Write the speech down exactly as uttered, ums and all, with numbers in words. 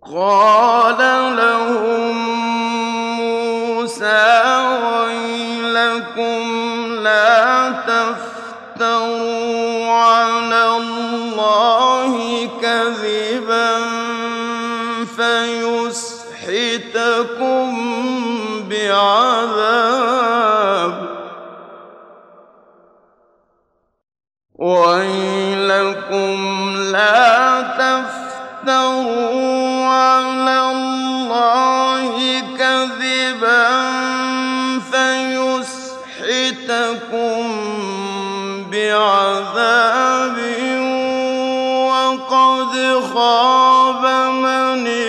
قَالَ لَهُم مُوسَىٰ وَيْلَكُمْ لَا تَفْتَرُوا عَلَى اللَّهِ كَذِبًا فَيُسْحِتَكُم بِعَذَابٍ وَيْلَكُمْ لَا تَفْتَرُوا عَلَى اللَّهِ كَذِبًا فَيُسْحِتَكُم بِعَذَابٍ وَقَدْ خَابَ مَنِ